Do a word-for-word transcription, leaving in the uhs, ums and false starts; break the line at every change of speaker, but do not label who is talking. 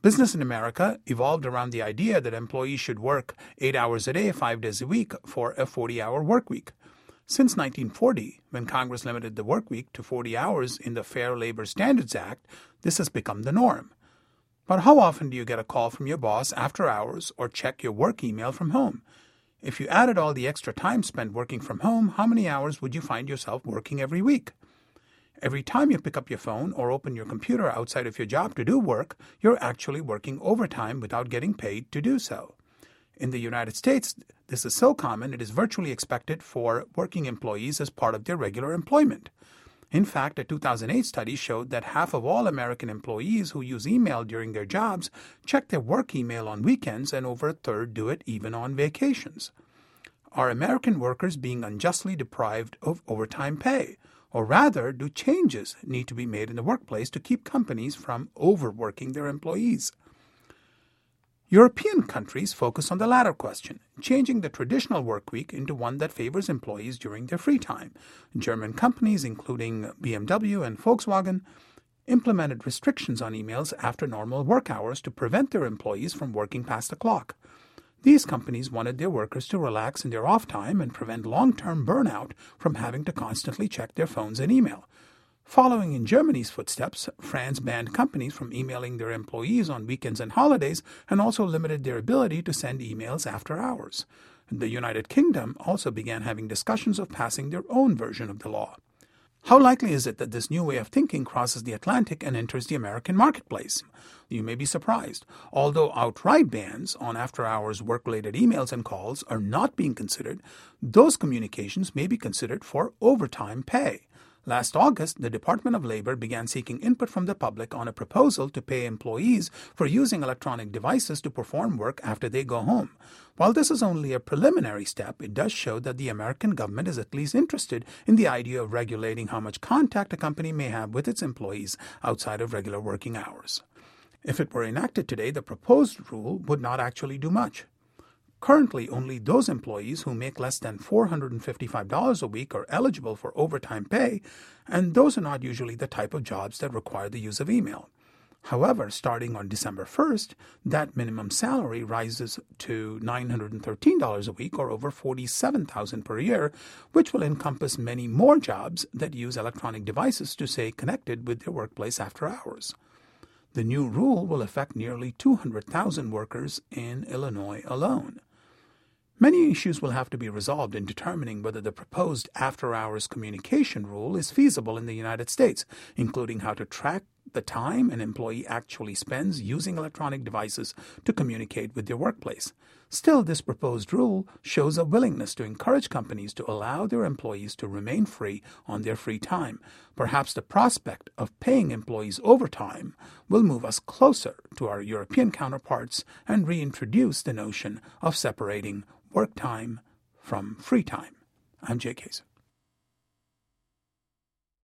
Business in America evolved around the idea that employees should work eight hours a day, five days a week for a forty-hour work week. Since nineteen forty, when Congress limited the work week to forty hours in the Fair Labor Standards Act, this has become the norm. But how often do you get a call from your boss after hours or check your work email from home? If you added all the extra time spent working from home, how many hours would you find yourself working every week? Every time you pick up your phone or open your computer outside of your job to do work, you're actually working overtime without getting paid to do so. In the United States, this is so common it is virtually expected for working employees as part of their regular employment. In fact, a two thousand eight study showed that half of all American employees who use email during their jobs check their work email on weekends, and over a third do it even on vacations. Are American workers being unjustly deprived of overtime pay? Or rather, do changes need to be made in the workplace to keep companies from overworking their employees? European countries focus on the latter question, changing the traditional work week into one that favors employees during their free time. German companies, including B M W and Volkswagen, implemented restrictions on emails after normal work hours to prevent their employees from working past the clock. These companies wanted their workers to relax in their off time and prevent long-term burnout from having to constantly check their phones and email. Following in Germany's footsteps, France banned companies from emailing their employees on weekends and holidays and also limited their ability to send emails after hours. The United Kingdom also began having discussions of passing their own version of the law. How likely is it that this new way of thinking crosses the Atlantic and enters the American marketplace? You may be surprised. Although outright bans on after-hours work-related emails and calls are not being considered, those communications may be considered for overtime pay. Last August, the Department of Labor began seeking input from the public on a proposal to pay employees for using electronic devices to perform work after they go home. While this is only a preliminary step, it does show that the American government is at least interested in the idea of regulating how much contact a company may have with its employees outside of regular working hours. If it were enacted today, the proposed rule would not actually do much. Currently, only those employees who make less than four hundred fifty-five dollars a week are eligible for overtime pay, and those are not usually the type of jobs that require the use of email. However, starting on December first, that minimum salary rises to nine hundred thirteen dollars a week, or over forty-seven thousand dollars per year, which will encompass many more jobs that use electronic devices to stay connected with their workplace after hours. The new rule will affect nearly two hundred thousand workers in Illinois alone. Many issues will have to be resolved in determining whether the proposed after-hours communication rule is feasible in the United States, including how to track the time an employee actually spends using electronic devices to communicate with their workplace. Still, this proposed rule shows a willingness to encourage companies to allow their employees to remain free on their free time. Perhaps the prospect of paying employees overtime will move us closer to our European counterparts and reintroduce the notion of separating work time from free time. I'm Jay Kaser.